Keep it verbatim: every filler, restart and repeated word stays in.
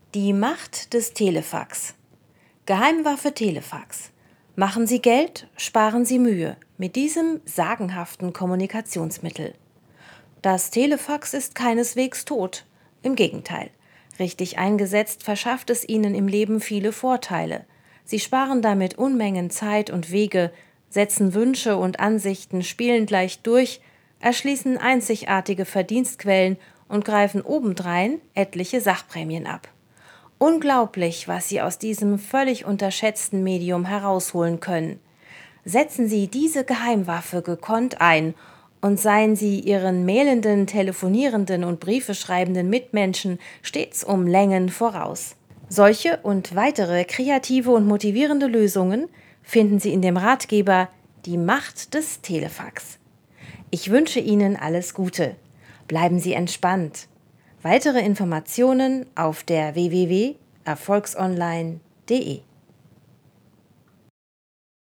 Die Macht des Telefax. Geheimwaffe Telefax. Machen Sie Geld, sparen Sie Mühe mit diesem sagenhaften Kommunikationsmittel. Das Telefax ist keineswegs tot. Im Gegenteil. Richtig eingesetzt verschafft es Ihnen im Leben viele Vorteile. Sie sparen damit Unmengen Zeit und Wege, setzen Wünsche und Ansichten spielend leicht durch, erschließen einzigartige Verdienstquellen und greifen obendrein etliche Sachprämien ab. Unglaublich, was Sie aus diesem völlig unterschätzten Medium herausholen können. Setzen Sie diese Geheimwaffe gekonnt ein und seien Sie Ihren mailenden, telefonierenden und Briefe schreibenden Mitmenschen stets um Längen voraus. Solche und weitere kreative und motivierende Lösungen finden Sie in dem Ratgeber Die Macht des Telefax. Ich wünsche Ihnen alles Gute. Bleiben Sie entspannt. Weitere Informationen auf der w w w punkt erfolgsonline punkt de